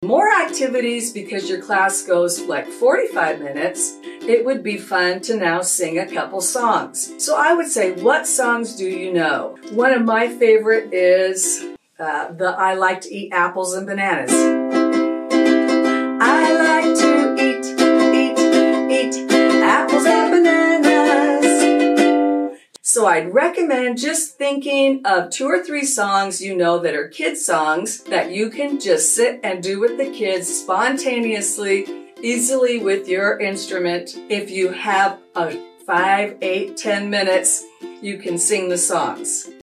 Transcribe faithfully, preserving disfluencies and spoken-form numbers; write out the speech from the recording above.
more activities because your class goes like forty-five minutes, it would be fun to now sing a couple songs. So I would say, what songs do you know? One of my favorite is uh, the I Like to Eat Apples and Bananas. I like to eat, eat, eat apples and bananas. So I'd recommend just thinking of two or three songs you know that are kid songs that you can just sit and do with the kids spontaneously, easily with your instrument. If you have a five, eight, ten minutes, you can sing the songs.